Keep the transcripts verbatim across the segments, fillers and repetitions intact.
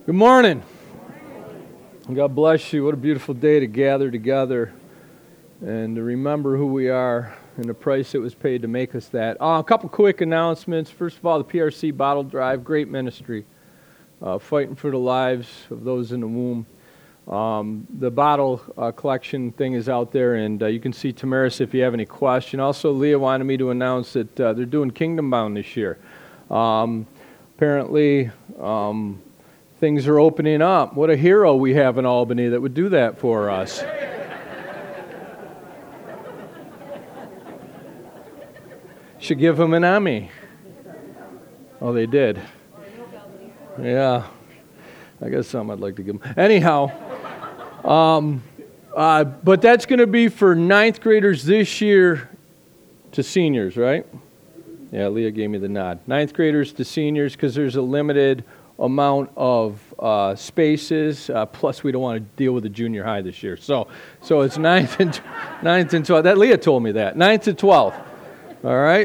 Good morning. God bless you. What a beautiful day to gather together and to remember who we are and the price that was paid to make us that. Uh, a couple quick announcements. First of all, the P R C Bottle Drive, great ministry, uh, fighting for the lives of those in the womb. Um, the bottle uh, collection thing is out there, and uh, you can see Tamaris if you have any question. Also, Leah wanted me to announce that uh, they're doing Kingdom Bound this year. Um, apparently, um, things are opening up. What a hero we have in Albany that would do that for us. Should give him an Emmy. Oh, they did. Yeah. I guess something I'd like to give him. Anyhow, um, uh, but that's going to be for ninth graders this year to seniors, right? Yeah, Leah gave me the nod. Ninth graders to seniors, because there's a limited amount of uh, spaces. Uh, plus, we don't want to deal with the junior high this year. So, so it's ninth and ninth and twelfth. That Leah told me that ninth to twelfth. All right.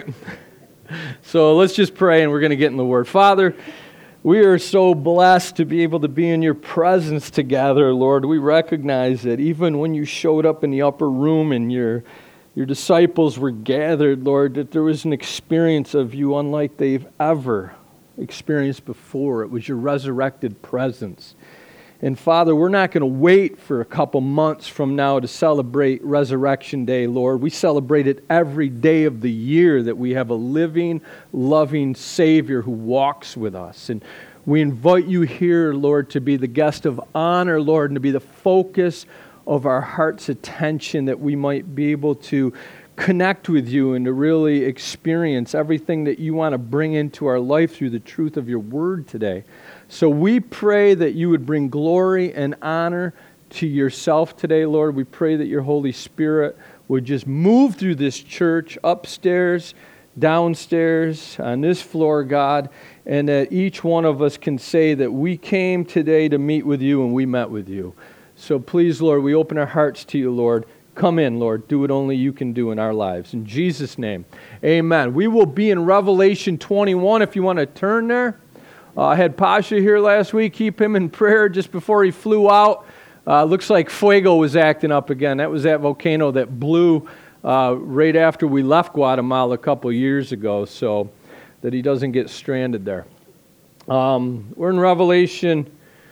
So let's just pray, and we're going to get in the Word. Father, we are so blessed to be able to be in your presence together, Lord. We recognize that even when you showed up in the upper room and your your disciples were gathered, Lord, that there was an experience of you unlike they've ever experienced before. It was your resurrected presence. And Father, we're not going to wait for a couple months from now to celebrate Resurrection Day, Lord. We celebrate it every day of the year that we have a living, loving Savior who walks with us. And we invite you here, Lord, to be the guest of honor, Lord, and to be the focus of our heart's attention, that we might be able to connect with you and to really experience everything that you want to bring into our life through the truth of your word today. So we pray that you would bring glory and honor to yourself today, Lord. We pray that your Holy Spirit would just move through this church, upstairs, downstairs, on this floor, God, and that each one of us can say that we came today to meet with you and we met with you. So please, Lord, we open our hearts to you, Lord. Come in, Lord. Do what only you can do in our lives. In Jesus' name, amen. We will be in Revelation twenty-one if you want to turn there. Uh, I had Pasha here last week. Keep him in prayer just before he flew out. Uh, looks like Fuego was acting up again. That was that volcano that blew uh, right after we left Guatemala a couple years ago, so that he doesn't get stranded there. Um, we're in Revelation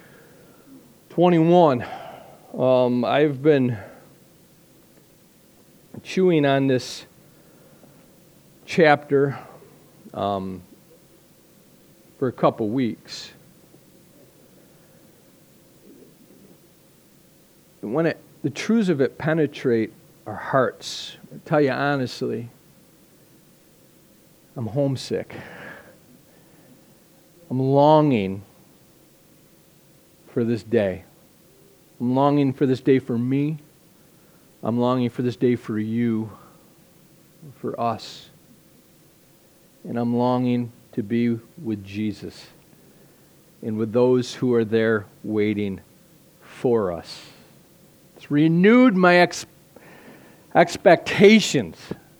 twenty-one. Um, I've been chewing on this chapter um, for a couple weeks. And when it, the truths of it penetrate our hearts, I tell you honestly, I'm homesick. I'm longing for this day. I'm longing for this day for me. I'm longing for this day for you, for us. And I'm longing to be with Jesus and with those who are there waiting for us. It's renewed my ex- expectations.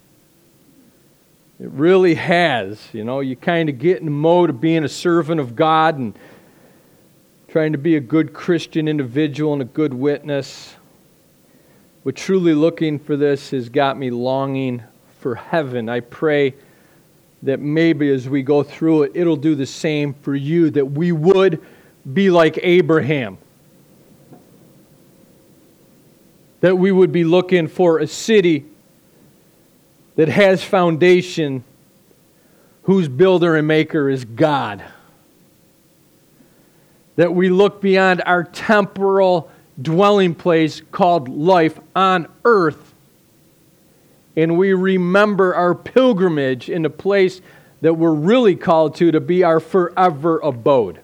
It really has. You know, you kind of get in the mode of being a servant of God and trying to be a good Christian individual and a good witness. But truly looking for this has got me longing for heaven. I pray that maybe as we go through it, it'll do the same for you, that we would be like Abraham. That we would be looking for a city that has foundation, whose builder and maker is God. That we look beyond our temporal dwelling place called life on earth, and we remember our pilgrimage in the place that we're really called to, to be our forever abode.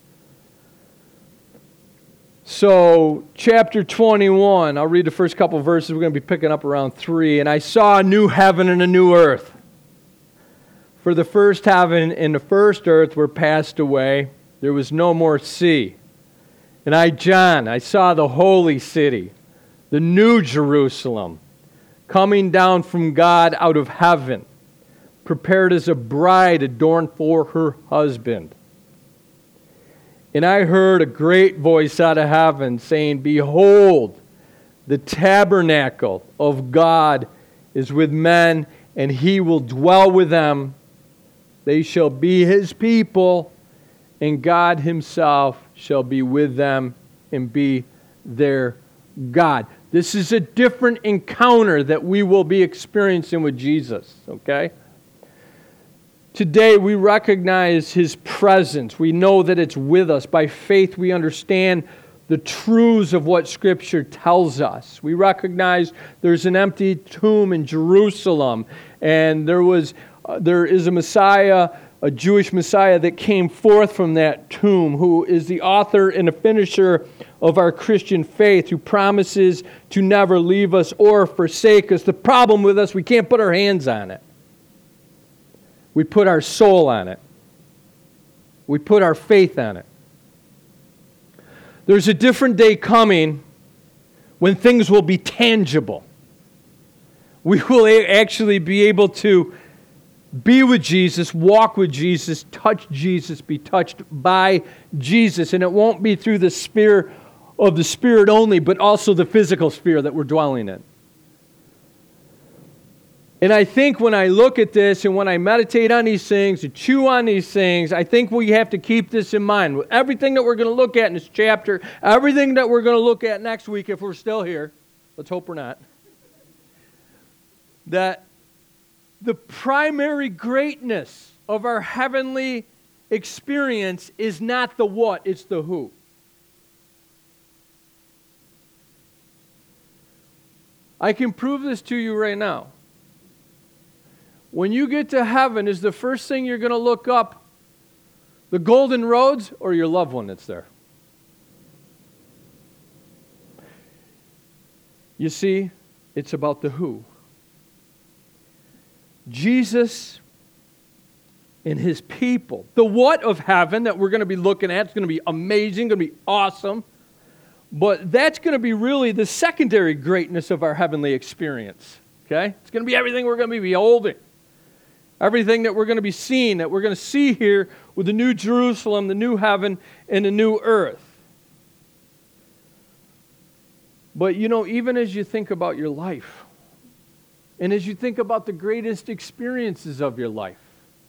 So, chapter twenty-one, I'll read the first couple verses. We're going to be picking up around three. And I saw a new heaven and a new earth. For the first heaven and the first earth were passed away. There was no more sea. And I, John, I saw the holy city, the new Jerusalem, coming down from God out of heaven, prepared as a bride adorned for her husband. And I heard a great voice out of heaven saying, Behold, the tabernacle of God is with men, and he will dwell with them. They shall be his people, and God himself shall be with them and be their God. This is a different encounter that we will be experiencing with Jesus, okay? Today we recognize his presence. We know that it's with us. By faith we understand the truths of what Scripture tells us. We recognize there's an empty tomb in Jerusalem, and there was uh, there is a Messiah, a Jewish Messiah that came forth from that tomb, who is the author and the finisher of our Christian faith, who promises to never leave us or forsake us. The problem with us, we can't put our hands on it. We put our soul on it. We put our faith on it. There's a different day coming when things will be tangible. We will actually be able to be with Jesus, walk with Jesus, touch Jesus, be touched by Jesus. And it won't be through the sphere of the Spirit only, but also the physical sphere that we're dwelling in. And I think when I look at this and when I meditate on these things and chew on these things, I think we have to keep this in mind. With everything that we're going to look at in this chapter, everything that we're going to look at next week if we're still here, let's hope we're not, that the primary greatness of our heavenly experience is not the what, it's the who. I can prove this to you right now. When you get to heaven, is the first thing you're going to look up the golden roads or your loved one that's there? You see, it's about the who. Jesus and his people. The what of heaven that we're going to be looking at is going to be amazing, going to be awesome. But that's going to be really the secondary greatness of our heavenly experience. Okay? It's going to be everything we're going to be beholding. Everything that we're going to be seeing, that we're going to see here with the new Jerusalem, the new heaven, and the new earth. But you know, even as you think about your life, and as you think about the greatest experiences of your life,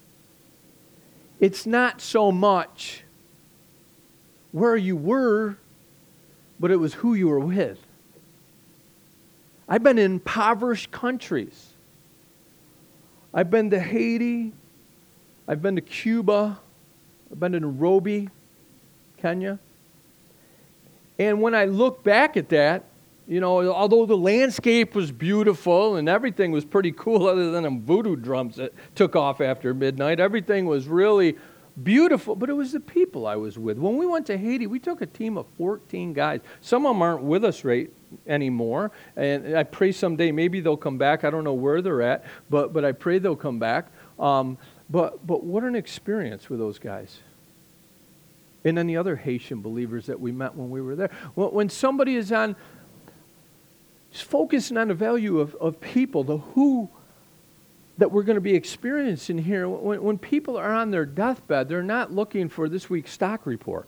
it's not so much where you were, but it was who you were with. I've been in impoverished countries. I've been to Haiti. I've been to Cuba. I've been to Nairobi, Kenya. And when I look back at that, you know, although the landscape was beautiful and everything was pretty cool other than them voodoo drums that took off after midnight, everything was really beautiful, but it was the people I was with. When we went to Haiti, we took a team of fourteen guys. Some of them aren't with us right anymore, and I pray someday maybe they'll come back. I don't know where they're at, but but I pray they'll come back. Um, but but what an experience with those guys. And then the other Haitian believers that we met when we were there. When somebody is on, just focusing on the value of, of people, the who that we're going to be experiencing here. When, when people are on their deathbed, they're not looking for this week's stock report.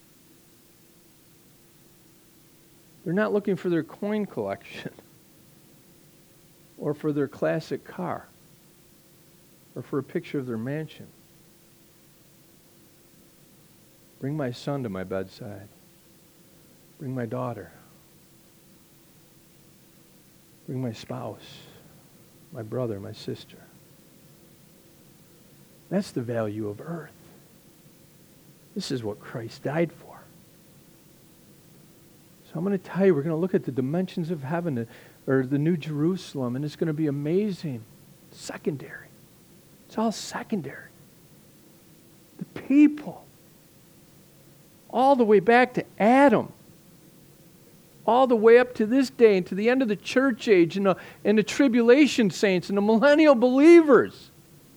They're not looking for their coin collection or for their classic car or for a picture of their mansion. Bring my son to my bedside. Bring my daughter. Bring my spouse, my brother, my sister. That's the value of earth. This is what Christ died for. So I'm going to tell you, we're going to look at the dimensions of heaven, or the New Jerusalem, and it's going to be amazing. Secondary. It's all secondary. The people. All the way back to Adam. All the way up to this day and to the end of the church age and the, and the tribulation saints and the millennial believers.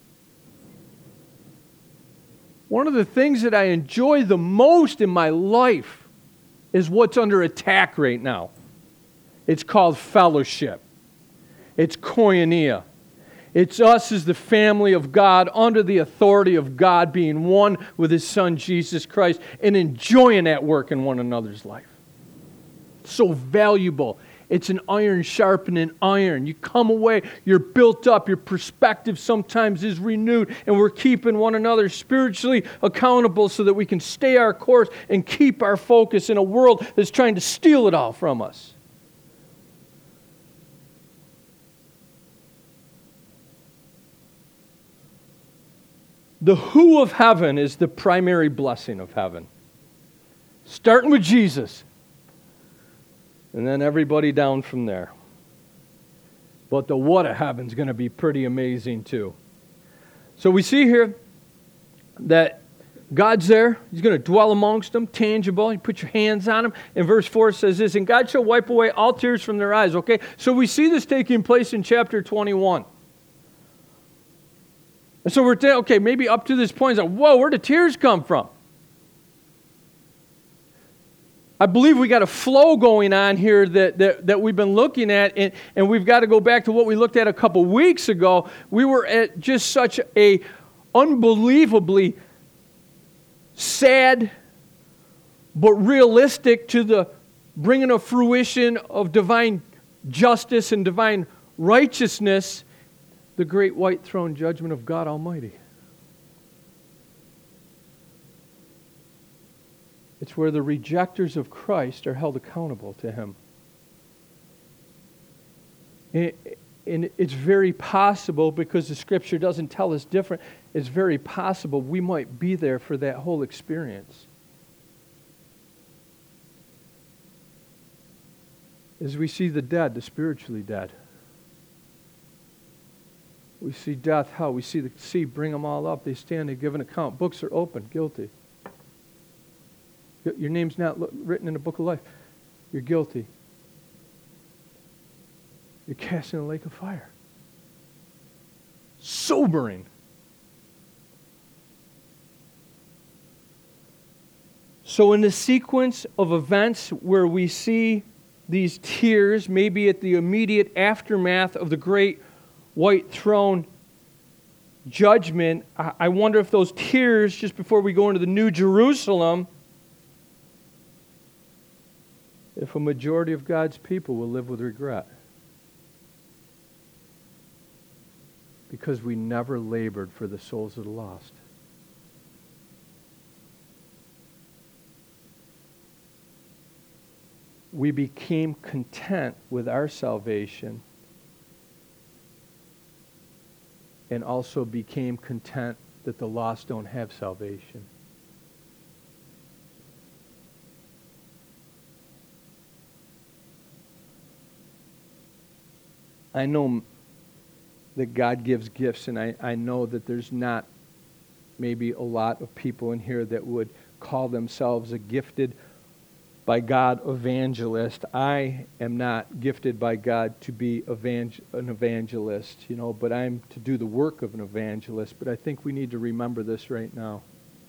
One of the things that I enjoy the most in my life is what's under attack right now. It's called fellowship. It's koinonia. It's us as the family of God, under the authority of God, being one with His Son, Jesus Christ, and enjoying that work in one another's life. So valuable. It's an iron sharpening iron. You come away, you're built up, your perspective sometimes is renewed, and we're keeping one another spiritually accountable so that we can stay our course and keep our focus in a world that's trying to steal it all from us. The who of heaven is the primary blessing of heaven. Starting with Jesus. And then everybody down from there. But the what of heaven's going to be pretty amazing too. So we see here that God's there. He's going to dwell amongst them, tangible. You put your hands on them. And verse four says this, and God shall wipe away all tears from their eyes. Okay, so we see this taking place in chapter twenty-one. And so we're thinking, okay, maybe up to this point, it's like, whoa, where did the tears come from? I believe we got a flow going on here that, that, that we've been looking at, and, and we've got to go back to what we looked at a couple weeks ago. We were at just such a unbelievably sad but realistic to the bringing of fruition of divine justice and divine righteousness, the great white throne judgment of God Almighty. It's where the rejectors of Christ are held accountable to Him. And it's very possible, because the Scripture doesn't tell us different, it's very possible we might be there for that whole experience. As we see the dead, the spiritually dead. We see death, how? We see the sea, bring them all up. They stand, they give an account. Books are open, guilty. Your name's not written in the book of life. You're guilty. You're cast in a lake of fire. Sobering. So in the sequence of events where we see these tears, maybe at the immediate aftermath of the great white throne judgment, I wonder if those tears, just before we go into the New Jerusalem, if a majority of God's people will live with regret. Because we never labored for the souls of the lost. We became content with our salvation and also became content that the lost don't have salvation. I know that God gives gifts, and I, I know that there's not maybe a lot of people in here that would call themselves a gifted by God evangelist. I am not gifted by God to be evangel- an evangelist, you know, but I'm to do the work of an evangelist. But I think we need to remember this right now.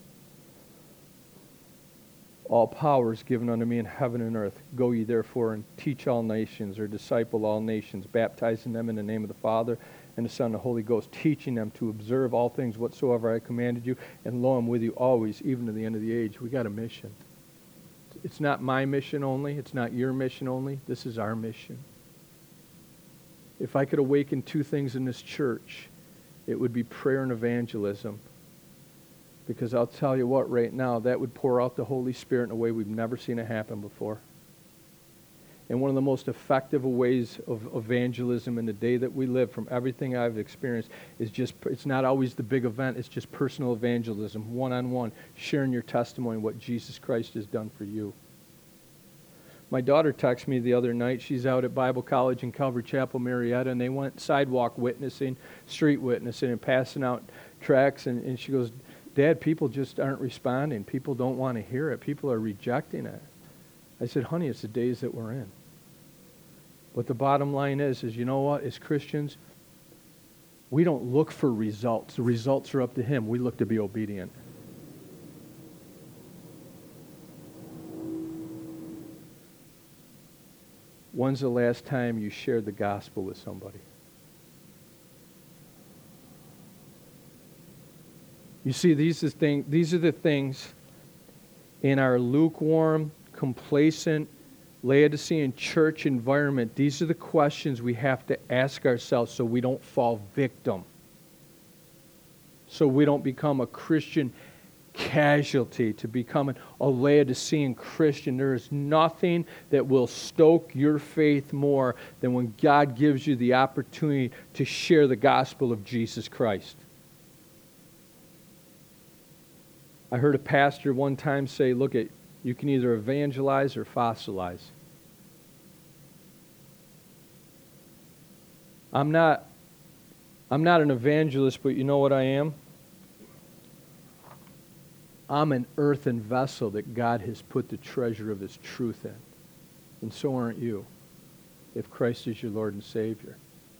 All power is given unto me in heaven and earth. Go ye therefore and teach all nations, or disciple all nations, baptizing them in the name of the Father and the Son and the Holy Ghost, teaching them to observe all things whatsoever I commanded you, and lo, I'm with you always, even to the end of the age. We got a mission. It's not my mission only. It's not your mission only. This is our mission. If I could awaken two things in this church, it would be prayer and evangelism. Because I'll tell you what, right now, that would pour out the Holy Spirit in a way we've never seen it happen before. And one of the most effective ways of evangelism in the day that we live, from everything I've experienced, is just, it's not always the big event, it's just personal evangelism, one-on-one, sharing your testimony, what Jesus Christ has done for you. My daughter texted me the other night. She's out at Bible College in Calvary Chapel, Marietta, and they went sidewalk witnessing, street witnessing, and passing out tracts, and, and she goes, Dad, people just aren't responding. People don't want to hear it. People are rejecting it. I said, honey, it's the days that we're in. But the bottom line is, is you know what? As Christians, we don't look for results. The results are up to Him. We look to be obedient. When's the last time you shared the gospel with somebody? You see, these are, thing, these are the things in our lukewarm, complacent, Laodicean church environment. These are the questions we have to ask ourselves so we don't fall victim. So we don't become a Christian casualty, to become a Laodicean Christian. There is nothing that will stoke your faith more than when God gives you the opportunity to share the gospel of Jesus Christ. I heard a pastor one time say, look, at you can either evangelize or fossilize. I'm not, I'm not an evangelist, but you know what I am? I'm an earthen vessel that God has put the treasure of His truth in. And so aren't you, if Christ is your Lord and Savior.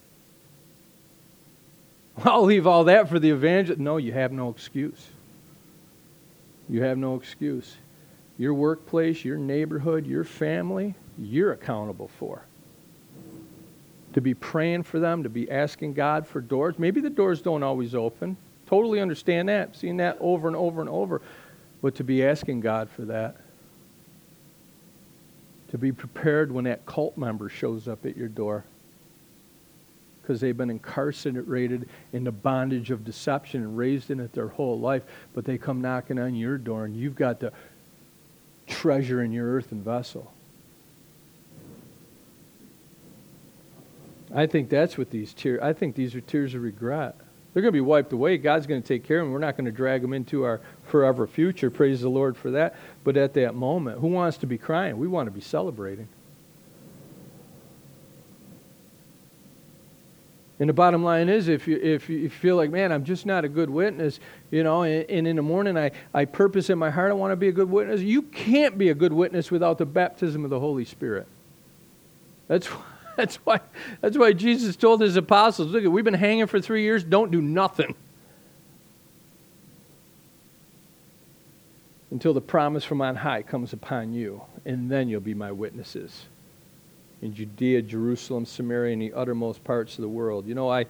I'll leave all that for the evangelist. No, you have no excuse. You have no excuse. Your workplace, your neighborhood, your family, you're accountable for. To be praying for them, to be asking God for doors. Maybe the doors don't always open. Totally understand that. Seen that over and over and over. But to be asking God for that. To be prepared when that cult member shows up at your door. Because they've been incarcerated in the bondage of deception and raised in it their whole life. But they come knocking on your door and you've got the treasure in your earthen vessel. I think that's what these tears, I think these are tears of regret. They're going to be wiped away. God's going to take care of them. We're not going to drag them into our forever future. Praise the Lord for that. But at that moment, who wants to be crying? We want to be celebrating. And the bottom line is, if you if you feel like, man, I'm just not a good witness, you know, and, and in the morning I, I purpose in my heart I want to be a good witness, you can't be a good witness without the baptism of the Holy Spirit. That's why. That's why, that's why Jesus told His apostles, look, we've been hanging for three years, don't do nothing until the promise from on high comes upon you, and then you'll be my witnesses in Judea, Jerusalem, Samaria, and the uttermost parts of the world. You know, I,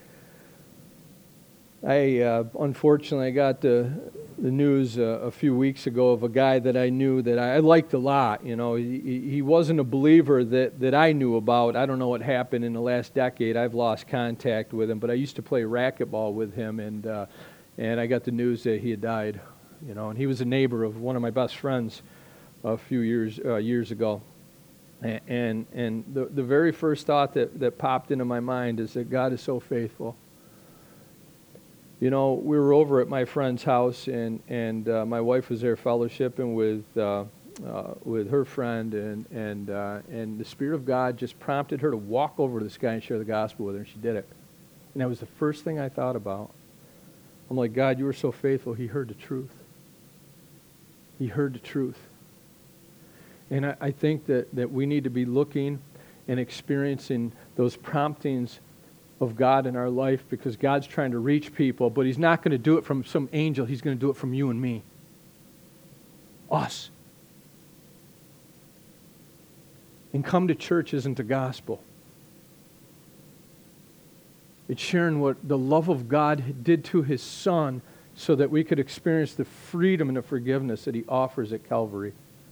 I uh, unfortunately I got the the news uh, a few weeks ago of a guy that I knew that I liked a lot. You know, he, he wasn't a believer that, that I knew about. I don't know what happened in the last decade. I've lost contact with him, but I used to play racquetball with him, and uh, and I got the news that he had died. You know, and he was a neighbor of one of my best friends a few years uh, years ago. And and, and the the very first thought that, that popped into my mind is that God is so faithful. You know, we were over at my friend's house, and and uh, my wife was there fellowshipping with uh, uh, with her friend, and and uh, and the Spirit of God just prompted her to walk over to this guy and share the gospel with her, and she did it. And that was the first thing I thought about. I'm like, God, you were so faithful. He heard the truth. He heard the truth. And I, I think that, that we need to be looking and experiencing those promptings of God in our life, because God's trying to reach people, but He's not going to do it from some angel. He's going to do it from you and me. Us. And come to church isn't the gospel. It's sharing what the love of God did to His Son so that we could experience the freedom and the forgiveness that He offers at Calvary.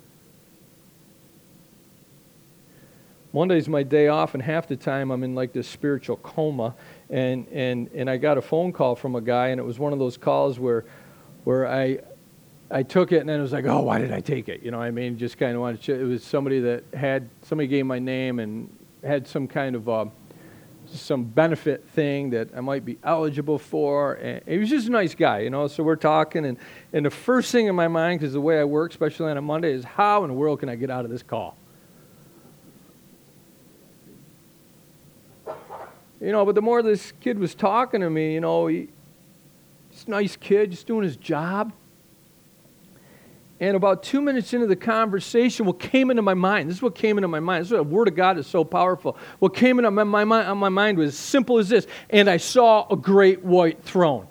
Monday's my day off, and half the time I'm in like this spiritual coma, and, and, and I got a phone call from a guy, and it was one of those calls where where I I took it, and then it was like, oh, why did I take it? You know what I mean? Just kind of wanted to, it was somebody that had, somebody gave my name and had some kind of uh, some benefit thing that I might be eligible for, and he was just a nice guy, you know, so we're talking, and, and the first thing in my mind, because the way I work, especially on a Monday, is how in the world can I get out of this call? You know, but the more this kid was talking to me, you know, he, just a nice kid, just doing his job. And about two minutes into the conversation, what came into my mind, this is what came into my mind, this is what the Word of God is so powerful. What came into my, my, my, my mind was as simple as this: and I saw a great white throne.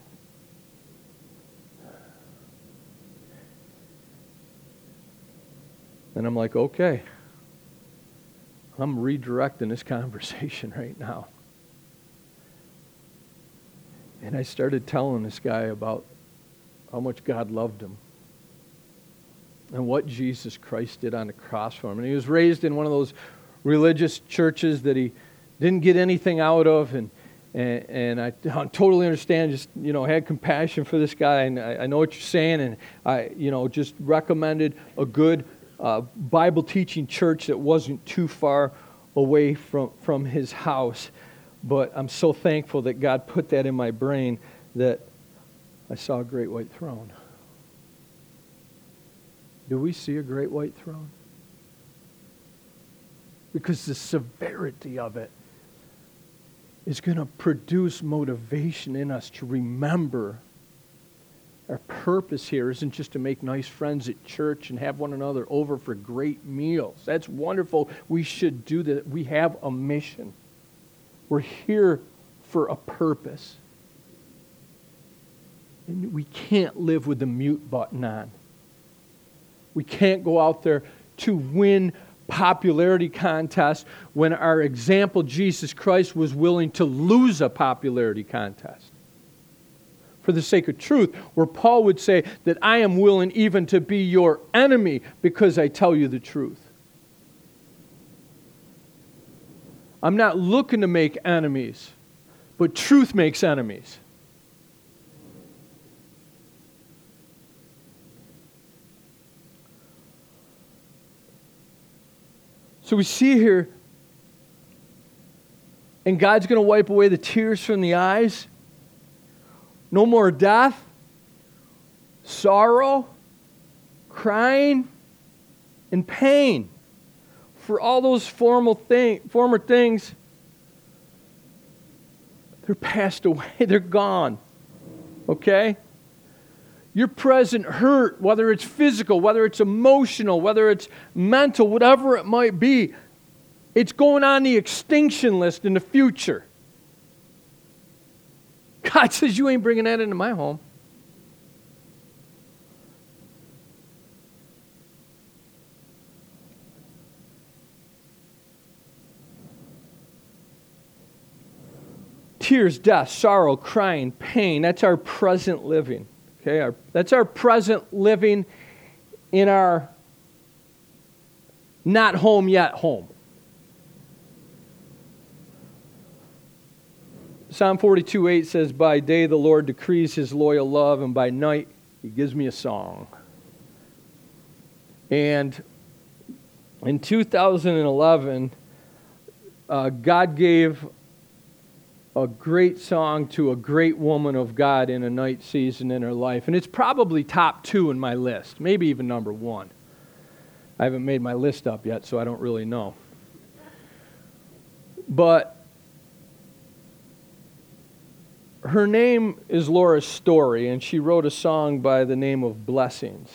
And I'm like, okay, I'm redirecting this conversation right now. And I started telling this guy about how much God loved him and what Jesus Christ did on the cross for him. And he was raised in one of those religious churches that he didn't get anything out of, and and, and I totally understand, just, you know, had compassion for this guy, and I, I know what you're saying, and I, you know, just recommended a good uh, Bible teaching church that wasn't too far away from, from his house. But I'm so thankful that God put that in my brain that I saw a great white throne. Do we see a great white throne? Because the severity of it is going to produce motivation in us to remember our purpose here isn't just to make nice friends at church and have one another over for great meals. That's wonderful. We should do that. We have a mission. We're here for a purpose. And we can't live with the mute button on. We can't go out there to win popularity contest when our example, Jesus Christ, was willing to lose a popularity contest for the sake of truth, where Paul would say that I am willing even to be your enemy because I tell you the truth. I'm not looking to make enemies, but truth makes enemies. So we see here, and God's going to wipe away the tears from the eyes. No more death, sorrow, crying, and pain. For all those formal thing, former things, they're passed away. They're gone. Okay? Your present hurt, whether it's physical, whether it's emotional, whether it's mental, whatever it might be, it's going on the extinction list in the future. God says, you ain't bringing that into my home. Tears, death, sorrow, crying, pain, that's our present living. Okay, our, that's our present living in our not home yet home. Psalm forty-two eight says, by day the Lord decrees his loyal love, and by night he gives me a song. And in two thousand eleven, uh, God gave a great song to a great woman of God in a night season in her life. And it's probably top two in my list, maybe even number one. I haven't made my list up yet, so I don't really know. But her name is Laura Story, and she wrote a song by the name of Blessings.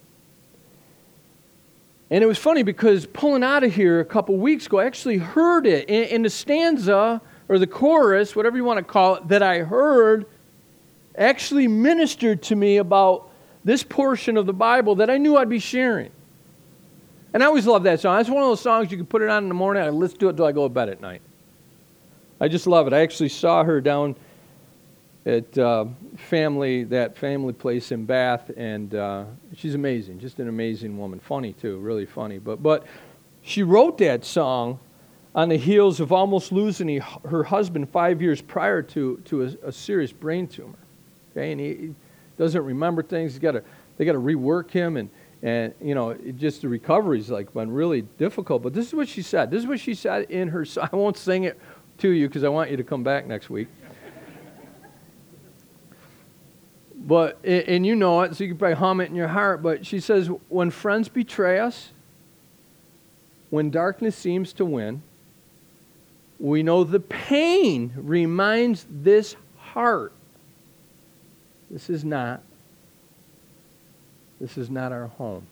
And it was funny because pulling out of here a couple weeks ago, I actually heard it in, in the stanza, or the chorus, whatever you want to call it, that I heard actually ministered to me about this portion of the Bible that I knew I'd be sharing. And I always love that song. That's one of those songs you can put it on in the morning, I listen to it until I go to bed at night. I just love it. I actually saw her down at uh, family, that family place in Bath, and uh, she's amazing, just an amazing woman. Funny too, really funny. But but she wrote that song on the heels of almost losing he, her husband five years prior to, to a, a serious brain tumor. Okay, and he, he doesn't remember things. He's got to, they got to rework him, and and you know, it just the recovery's like been really difficult. But this is what she said. This is what she said in her. I won't sing it to you because I want you to come back next week. But and you know it, so you can probably hum it in your heart. But she says, when friends betray us, when darkness seems to win, we know the pain reminds this heart, this is not, this is not our home.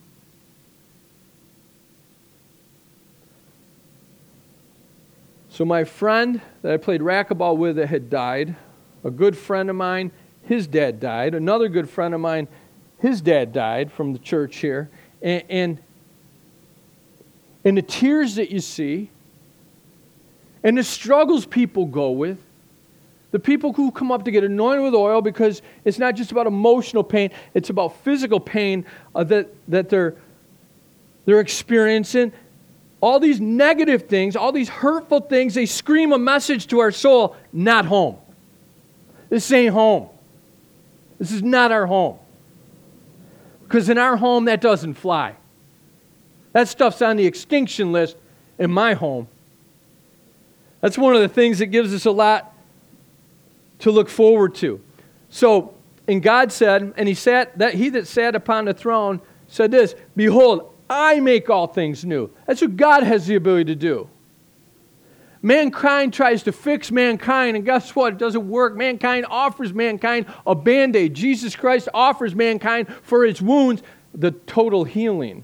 So my friend that I played racquetball with that had died, a good friend of mine, his dad died. Another good friend of mine, his dad died from the church here. And, and, and the tears that you see, and the struggles people go with, The people who come up to get anointed with oil, because it's not just about emotional pain, it's about physical pain uh, that, that they're, they're experiencing. All these negative things, all these hurtful things, they scream a message to our soul, not home. This ain't home. This is not our home. Because in our home, that doesn't fly. That stuff's on the extinction list in my home. That's one of the things that gives us a lot to look forward to. So, and God said, and he sat that he that sat upon the throne said this, behold, I make all things new. That's what God has the ability to do. Mankind tries to fix mankind, and guess what? It doesn't work. Mankind offers mankind a Band-Aid. Jesus Christ offers mankind for its wounds the total healing.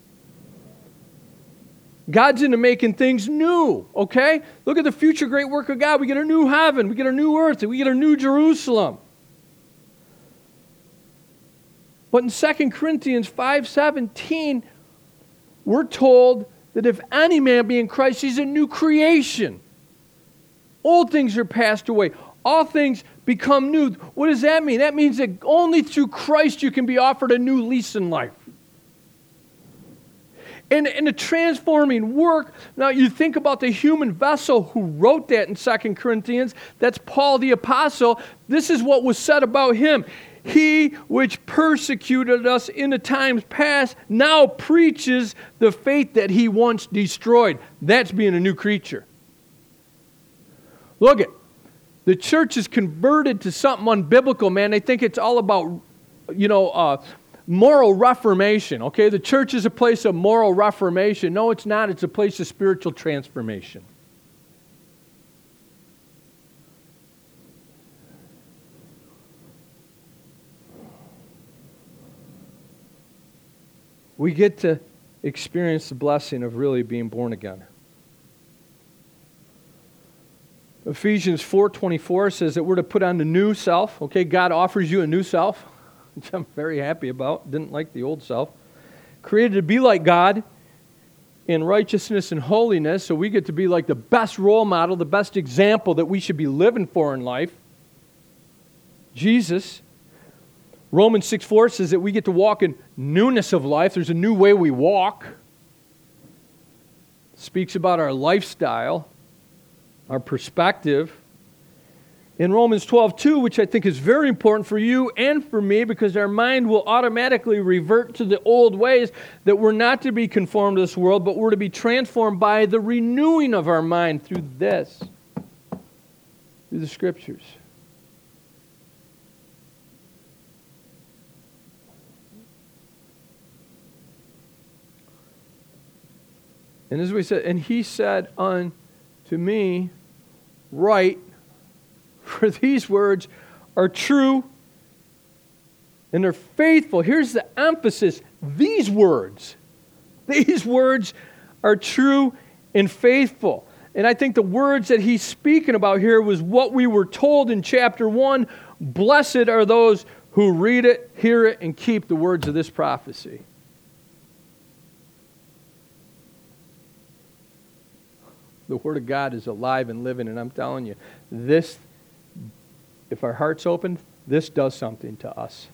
God's into making things new, okay? Look at the future great work of God. We get a new heaven. We get a new earth. We get a new Jerusalem. But in Second Corinthians five seventeen, we're told that if any man be in Christ, he's a new creation. Old things are passed away. All things become new. What does that mean? That means that only through Christ you can be offered a new lease in life. And, and a transforming work, now you think about the human vessel who wrote that in Second Corinthians, that's Paul the Apostle. This is what was said about him. He which persecuted us in the times past now preaches the faith that he once destroyed. That's being a new creature. Look it. The church is converted to something unbiblical, man. They think it's all about, you know, uh, moral reformation. Okay, the church is a place of moral reformation. No, it's not. It's a place of spiritual transformation. We get to experience the blessing of really being born again. Ephesians four twenty-four says that we're to put on the new self. Okay, God offers you a new self, which I'm very happy about. Didn't like the old self. Created to be like God in righteousness and holiness, so we get to be like the best role model, the best example that we should be living for in life. Jesus. Romans six four says that we get to walk in newness of life. There's a new way we walk. It speaks about our lifestyle, our perspective. In Romans twelve two, which I think is very important for you and for me, because our mind will automatically revert to the old ways, that we're not to be conformed to this world, but we're to be transformed by the renewing of our mind through this, through the Scriptures. And as we said, and he said unto me, write, for these words are true and they're faithful. Here's the emphasis. These words. These words are true and faithful. And I think the words that he's speaking about here was what we were told in chapter one. Blessed are those who read it, hear it, and keep the words of this prophecy. The Word of God is alive and living, and I'm telling you, this, if our heart's open, this does something to us.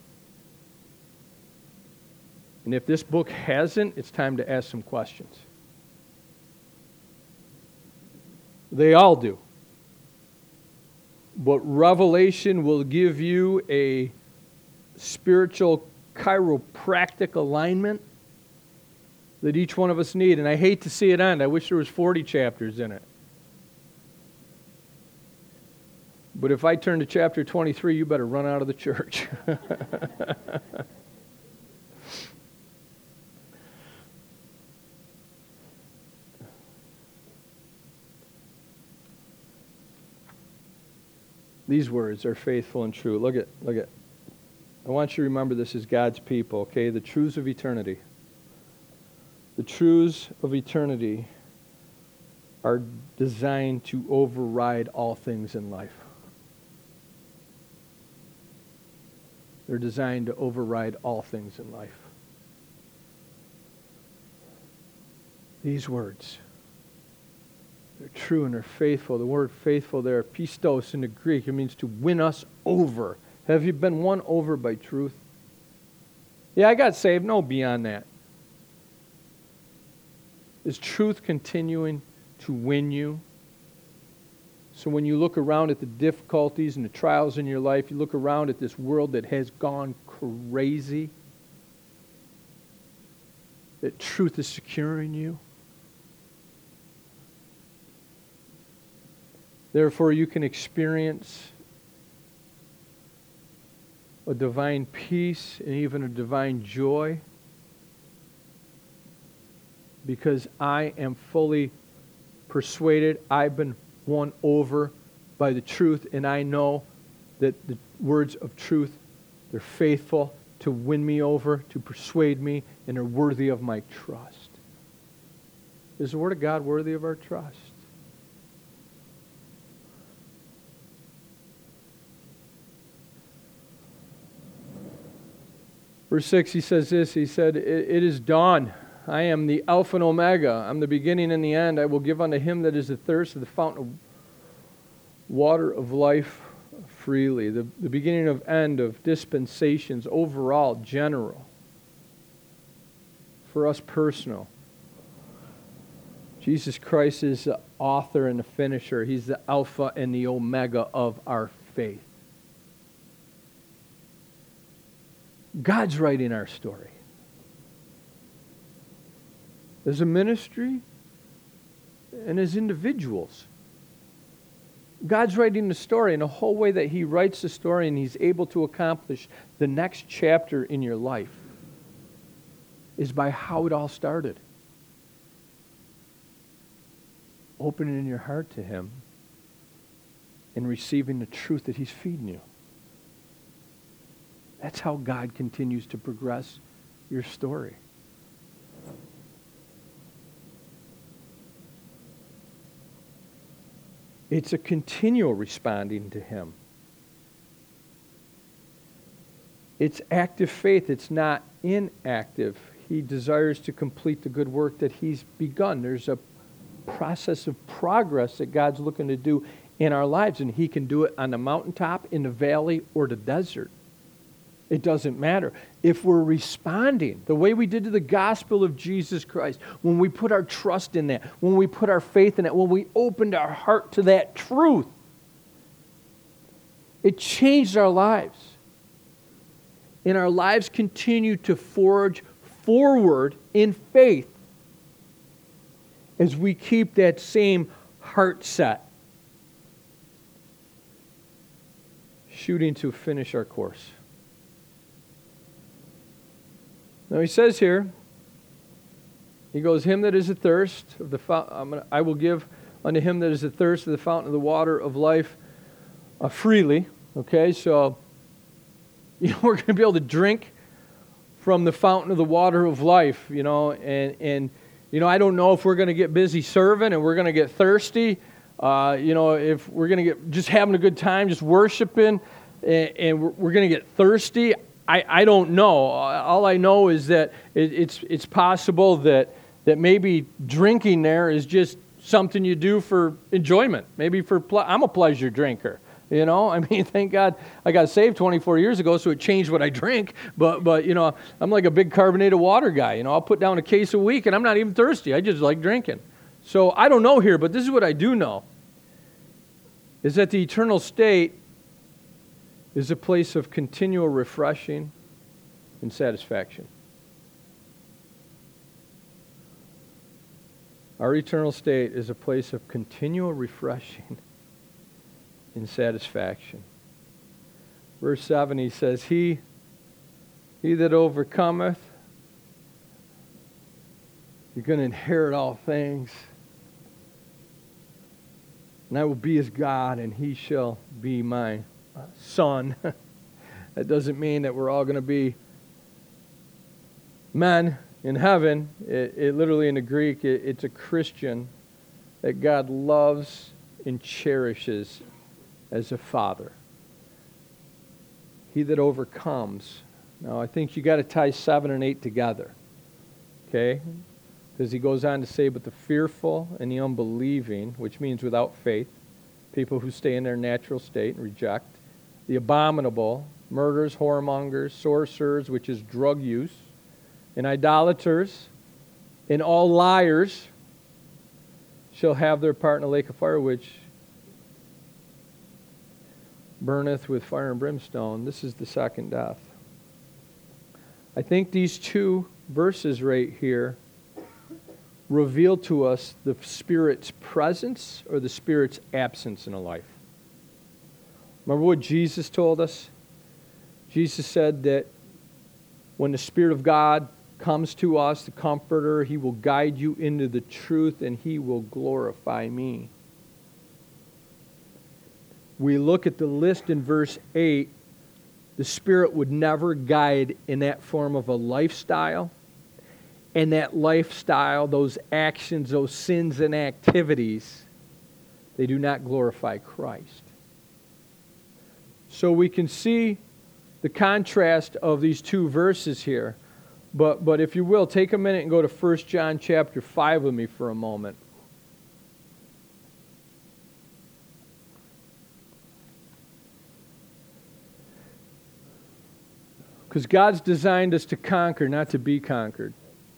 And if this book hasn't, it's time to ask some questions. They all do. But Revelation will give you a spiritual chiropractic alignment that each one of us need. And I hate to see it end. I wish there was forty chapters in it. But if I turn to chapter twenty-three, you better run out of the church. These words are faithful and true. Look at, look at. I want you to remember this as God's people, okay? The truths of eternity. The truths of eternity are designed to override all things in life. They're designed to override all things in life. These words. They're true and they're faithful. The word faithful there, pistos in the Greek, it means to win us over. Have you been won over by truth? Yeah, I got saved. No, beyond that. Is truth continuing to win you? So when you look around at the difficulties and the trials in your life, you look around at this world that has gone crazy, that truth is securing you. Therefore, you can experience a divine peace and even a divine joy, because I am fully persuaded, I've been won over by the truth, and I know that the words of truth, they're faithful to win me over, to persuade me, and are worthy of my trust. Is the Word of God worthy of our trust? Verse six, he says this, he said, it is dawn. I am the Alpha and Omega. I'm the beginning and the end. I will give unto him that is athirst of the fountain of water of life freely. The, the beginning of end of dispensations, overall, general. For us, personal. Jesus Christ is the author and the finisher. He's the Alpha and the Omega of our faith. God's writing our story. As a ministry and as individuals. God's writing the story, and the whole way that He writes the story and He's able to accomplish the next chapter in your life is by how it all started. Opening your heart to Him and receiving the truth that He's feeding you. That's how God continues to progress your story. It's a continual responding to Him. It's active faith. It's not inactive. He desires to complete the good work that He's begun. There's a process of progress that God's looking to do in our lives, and He can do it on the mountaintop, in the valley, or the desert. It doesn't matter. If we're responding the way we did to the gospel of Jesus Christ, when we put our trust in that, when we put our faith in it, when we opened our heart to that truth, it changed our lives. And our lives continue to forge forward in faith as we keep that same heart set, shooting to finish our course. Now he says here, he goes, him that is athirst of the fountain, I will give unto him that is athirst of the fountain of the water of life uh, freely. Okay, so you know we're going to be able to drink from the fountain of the water of life. You know, and and you know I don't know if we're going to get busy serving and we're going to get thirsty. Uh, you know, if we're going to get just having a good time, just worshiping, and, and we're, we're going to get thirsty. I, I don't know. All I know is that it, it's it's possible that that maybe drinking there is just something you do for enjoyment. Maybe for ple- I'm a pleasure drinker. You know, I mean, thank God I got saved twenty-four years ago, so it changed what I drink. But but you know, I'm like a big carbonated water guy. You know, I'll put down a case a week, and I'm not even thirsty. I just like drinking. So I don't know here, but this is what I do know: is that the eternal state is a place of continual refreshing and satisfaction. Our eternal state is a place of continual refreshing and satisfaction. Verse seven, he says, He, he that overcometh, you're going to inherit all things, and I will be his God, and he shall be my son. That doesn't mean that we're all going to be men in heaven. It, it literally in the Greek, it, it's a Christian that God loves and cherishes as a father. He that overcomes. Now I think you got to tie seven and eight together. Okay? Because he goes on to say, but the fearful and the unbelieving, which means without faith, people who stay in their natural state and reject, the abominable, murderers, whoremongers, sorcerers, which is drug use, and idolaters, and all liars shall have their part in the lake of fire, which burneth with fire and brimstone. This is the second death. I think these two verses right here reveal to us the Spirit's presence or the Spirit's absence in a life. Remember what Jesus told us? Jesus said that when the Spirit of God comes to us, the Comforter, He will guide you into the truth and He will glorify me. We look at the list in verse eight, the Spirit would never guide in that form of a lifestyle. And that lifestyle, those actions, those sins and activities, they do not glorify Christ. So we can see the contrast of these two verses here. But, but if you will, take a minute and go to First John chapter five with me for a moment. Because God's designed us to conquer, not to be conquered.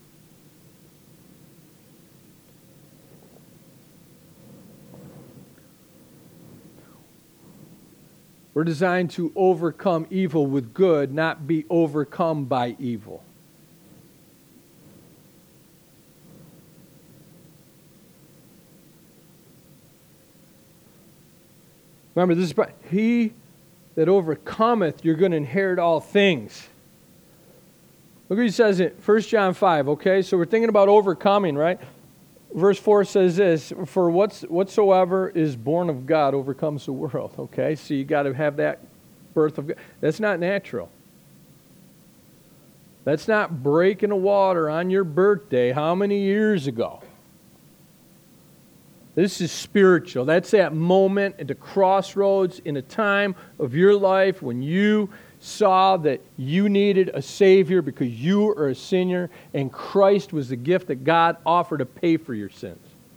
We're designed to overcome evil with good, not be overcome by evil. Remember, this is he that overcometh, you're going to inherit all things. Look what he says in First John five, okay? So we're thinking about overcoming, right? Verse four says this, for what's, whatsoever is born of God overcomes the world, okay? So you got to have that birth of God. That's not natural. That's not breaking the water on your birthday how many years ago? This is spiritual. That's that moment at the crossroads in a time of your life when you saw that you needed a Savior because you are a sinner and Christ was the gift that God offered to pay for your sins.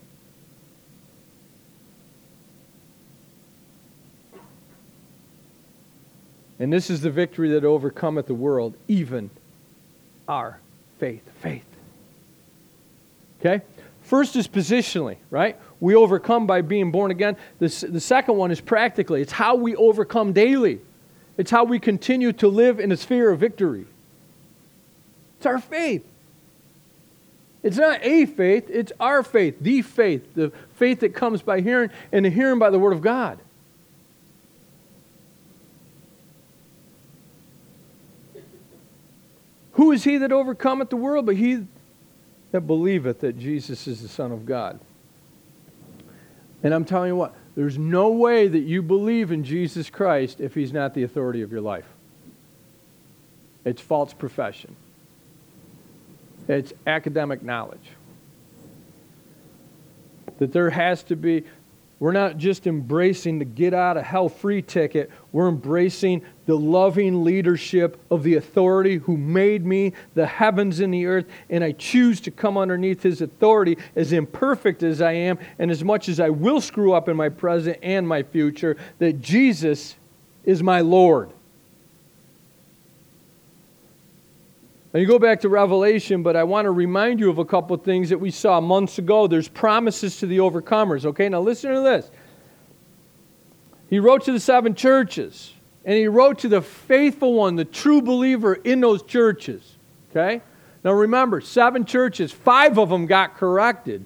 And this is the victory that overcometh the world, even our faith. Faith. Okay? First is positionally, right? We overcome by being born again. The, the second one is practically. It's how we overcome daily. It's how we continue to live in a sphere of victory. It's our faith. It's not a faith, it's our faith, the faith, the faith that comes by hearing and the hearing by the Word of God. Who is he that overcometh the world but he that believeth that Jesus is the Son of God? And I'm telling you what, there's no way that you believe in Jesus Christ if He's not the authority of your life. It's false profession. It's academic knowledge. That there has to be, we're not just embracing the get out of hell free ticket, we're embracing the loving leadership of the authority who made me, the heavens and the earth, and I choose to come underneath His authority as imperfect as I am, and as much as I will screw up in my present and my future, that Jesus is my Lord. Now you go back to Revelation, but I want to remind you of a couple of things that we saw months ago. There's promises to the overcomers, okay? Now listen to this. He wrote to the seven churches, and He wrote to the faithful one, the true believer in those churches, okay? Now remember, seven churches, five of them got corrected.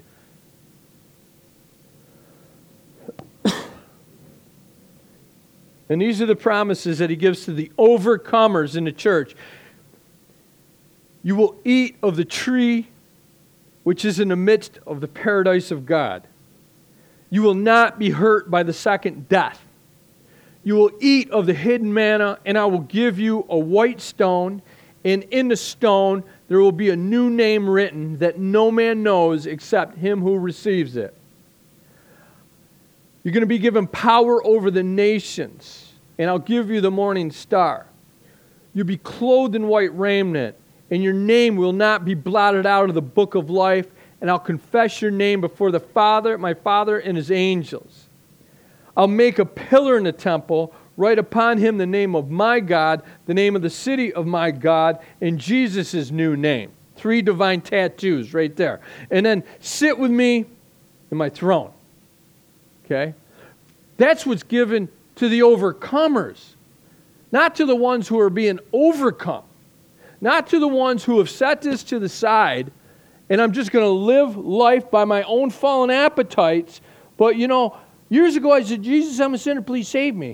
And these are the promises that He gives to the overcomers in the church. You will eat of the tree which is in the midst of the paradise of God. You will not be hurt by the second death. You will eat of the hidden manna, and I will give you a white stone, and in the stone there will be a new name written that no man knows except him who receives it. You're going to be given power over the nations, and I'll give you the morning star. You'll be clothed in white raiment, and your name will not be blotted out of the book of life, and I'll confess your name before the Father, my Father, and his angels. I'll make a pillar in the temple, write upon him the name of my God, the name of the city of my God, and Jesus' new name. Three divine tattoos right there. And then sit with me in my throne. Okay? That's what's given to the overcomers. Not to the ones who are being overcome. Not to the ones who have set this to the side, and I'm just going to live life by my own fallen appetites. But, you know, years ago I said, Jesus, I'm a sinner, please save me.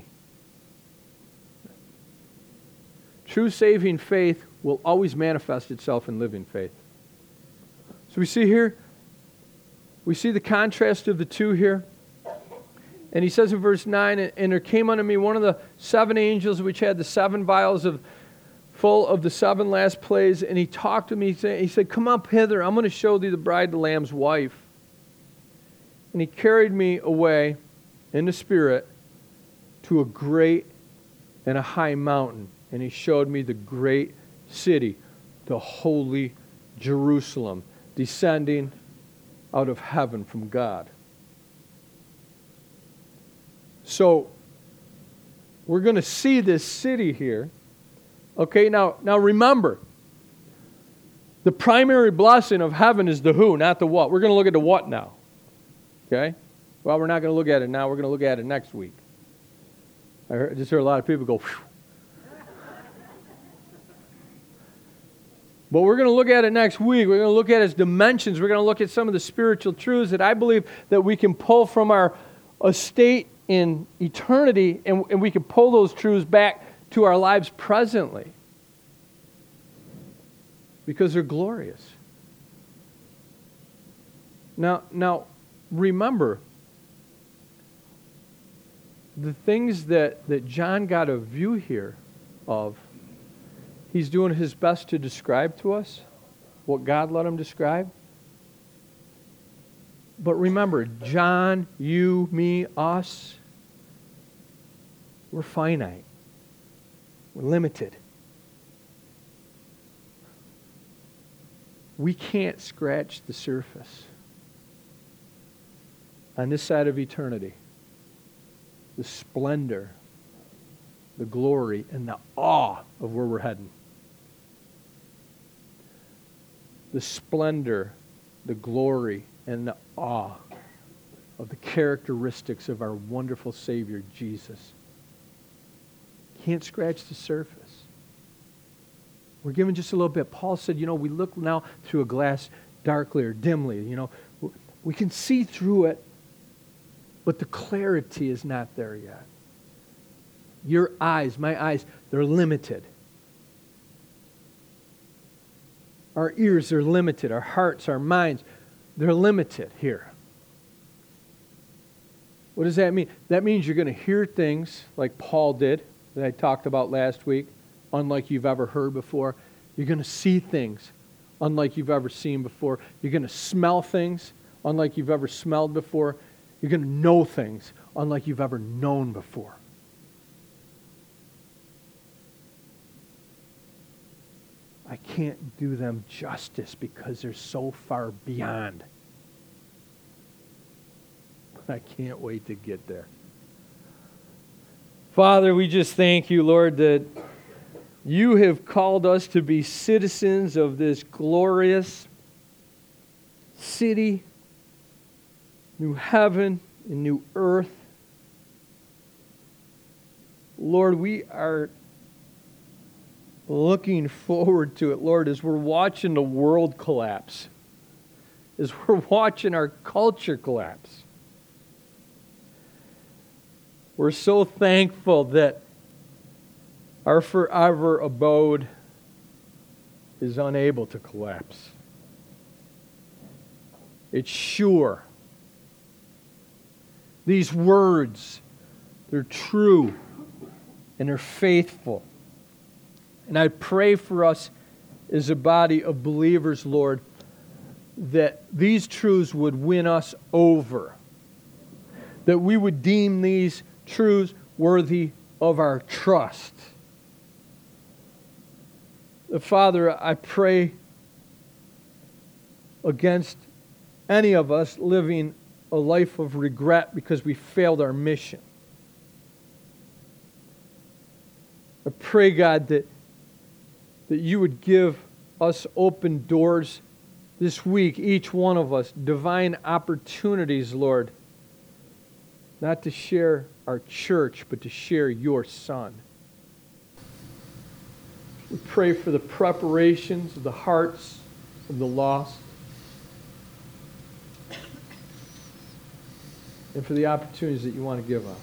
True saving faith will always manifest itself in living faith. So we see here, we see the contrast of the two here. And he says in verse nine, and there came unto me one of the seven angels which had the seven vials of full of the seven last plagues, and he talked to me, he said, come up hither, I'm going to show thee the bride, the Lamb's wife. And he carried me away in the Spirit to a great and a high mountain, and he showed me the great city, the holy Jerusalem, descending out of heaven from God. So, we're going to see this city here. Okay, now, now remember, the primary blessing of heaven is the who, not the what. We're going to look at the what now. Okay? Well, we're not going to look at it now. We're going to look at it next week. I heard, I just heard a lot of people go, phew. But we're going to look at it next week. We're going to look at its dimensions. We're going to look at some of the spiritual truths that I believe that we can pull from our estate in eternity, and, and we can pull those truths back to our lives presently. Because they're glorious. Now, now remember, the things that, that John got a view here of, he's doing his best to describe to us what God let him describe. But remember, John, you, me, us, we're finite. We're limited. We can't scratch the surface on this side of eternity. The splendor, the glory, and the awe of where we're heading. The splendor, the glory, and the awe of the characteristics of our wonderful Savior, Jesus. Can't scratch the surface. We're given just a little bit. Paul said, you know, we look now through a glass darkly or dimly. You know, we can see through it, but the clarity is not there yet. Your eyes, my eyes, they're limited. Our ears are limited. Our hearts, our minds, they're limited here. What does that mean? That means you're going to hear things like Paul did, that I talked about last week, unlike you've ever heard before. You're going to see things unlike you've ever seen before. You're going to smell things unlike you've ever smelled before. You're going to know things unlike you've ever known before. I can't do them justice because they're so far beyond. I can't wait to get there. Father, we just thank you, Lord, that you have called us to be citizens of this glorious city, new heaven and new earth. Lord, we are looking forward to it, Lord, as we're watching the world collapse, as we're watching our culture collapse. We're so thankful that our forever abode is unable to collapse. It's sure. These words, they're true and they're faithful. And I pray for us as a body of believers, Lord, that these truths would win us over. That we would deem these truths worthy of our trust. Father, I pray against any of us living a life of regret because we failed our mission. I pray, God, that, that you would give us open doors this week, each one of us, divine opportunities, Lord, not to share our church, but to share your Son. We pray for the preparations of the hearts of the lost, and for the opportunities that you want to give us.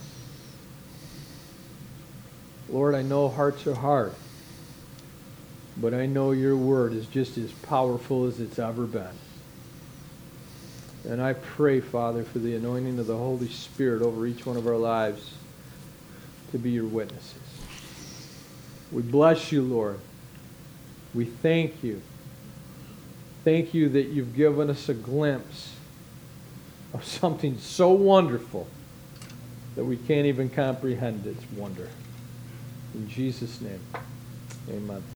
Lord, I know hearts are hard, but I know your word is just as powerful as it's ever been. And I pray, Father, for the anointing of the Holy Spirit over each one of our lives to be your witnesses. We bless you, Lord. We thank you. Thank you that you've given us a glimpse of something so wonderful that we can't even comprehend its wonder. In Jesus' name, amen.